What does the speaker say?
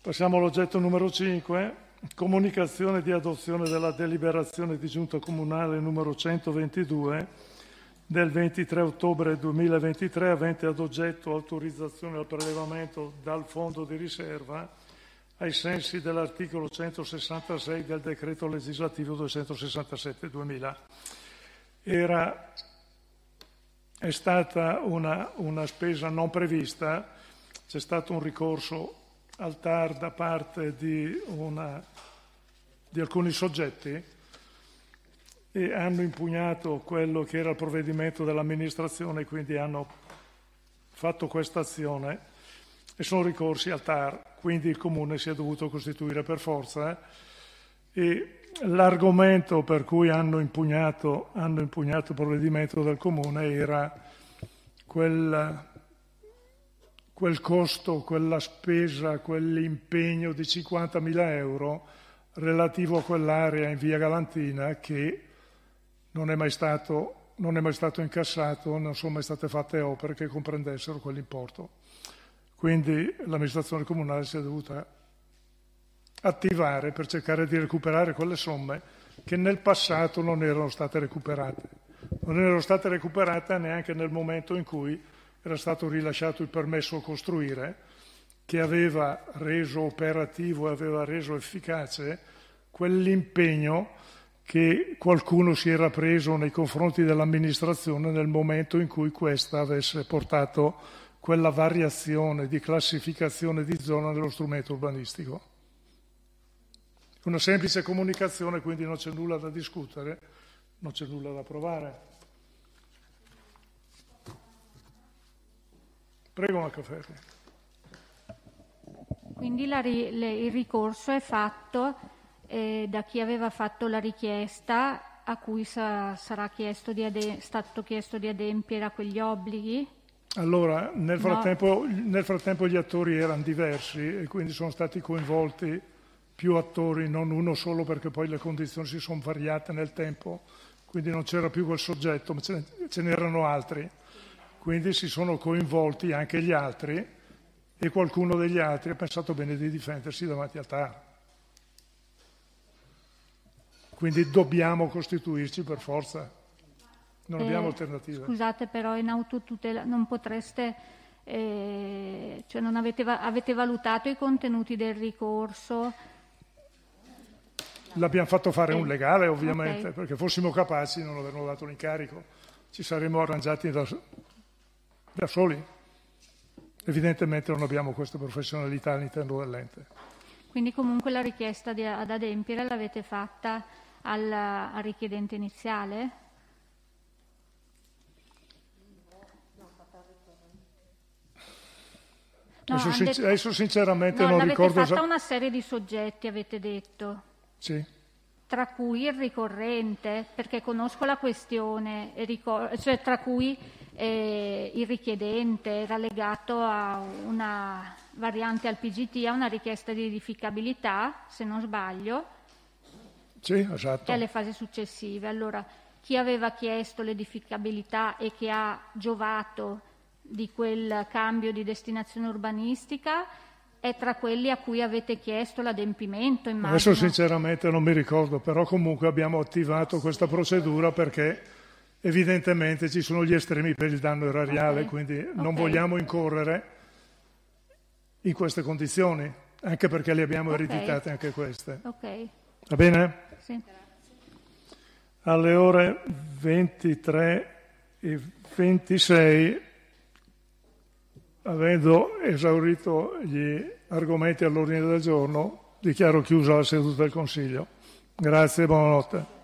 Passiamo all'oggetto numero 5, comunicazione di adozione della deliberazione di Giunta Comunale numero 122 del 23 ottobre 2023, avente ad oggetto autorizzazione al prelevamento dal Fondo di Riserva ai sensi dell'articolo 166 del Decreto Legislativo 267/2000. È stata una spesa non prevista, c'è stato un ricorso al TAR da parte di alcuni soggetti e hanno impugnato quello che era il provvedimento dell'amministrazione, quindi hanno fatto questa azione e sono ricorsi al TAR, quindi il Comune si è dovuto costituire per forza e l'argomento per cui hanno impugnato il provvedimento del Comune era quel costo, quella spesa, quell'impegno di 50.000 euro relativo a quell'area in via Galantina che non è mai stato incassato, non sono mai state fatte opere che comprendessero quell'importo. Quindi l'amministrazione comunale si è dovuta attivare per cercare di recuperare quelle somme che nel passato non erano state recuperate. Non erano state recuperate neanche nel momento in cui era stato rilasciato il permesso a costruire, che aveva reso operativo e aveva reso efficace quell'impegno che qualcuno si era preso nei confronti dell'amministrazione nel momento in cui questa avesse portato quella variazione di classificazione di zona nello strumento urbanistico. Una semplice comunicazione, quindi non c'è nulla da discutere, non c'è nulla da provare. Prego, Maccaferri. Quindi il ricorso è fatto da chi aveva fatto la richiesta a cui sarà stato chiesto di adempiere a quegli obblighi? Allora, nel frattempo gli attori erano diversi e quindi sono stati coinvolti più attori, non uno solo, perché poi le condizioni si sono variate nel tempo, quindi non c'era più quel soggetto, ma ce n'erano altri. Quindi si sono coinvolti anche gli altri e qualcuno degli altri ha pensato bene di difendersi davanti al TAR. Quindi dobbiamo costituirci per forza, non abbiamo alternative. Scusate, però in autotutela non potreste, cioè non avete valutato i contenuti del ricorso? L'abbiamo fatto fare un legale, ovviamente, okay. Perché fossimo capaci non avremmo dato l'incarico, ci saremmo arrangiati da soli. Evidentemente non abbiamo questa professionalità all'interno dell'ente. Quindi comunque la richiesta ad adempiere l'avete fatta al richiedente iniziale? No, adesso sinceramente non l'avete ricordo. Fatta una serie di soggetti, avete detto. Sì. Tra cui il ricorrente, perché conosco la questione, cioè tra cui il richiedente era legato a una variante al PGT, a una richiesta di edificabilità, se non sbaglio, sì, esatto. E alle fasi successive. Allora, chi aveva chiesto l'edificabilità e che ha giovato di quel cambio di destinazione urbanistica è tra quelli a cui avete chiesto l'adempimento, immagino. Adesso sinceramente non mi ricordo, però comunque abbiamo attivato questa procedura perché evidentemente ci sono gli estremi per il danno erariale, quindi non vogliamo incorrere in queste condizioni, anche perché le abbiamo ereditate anche queste. Va bene? Sì. Alle ore 23:26, avendo esaurito gli argomenti all'ordine del giorno, dichiaro chiusa la seduta del Consiglio. Grazie e buonanotte.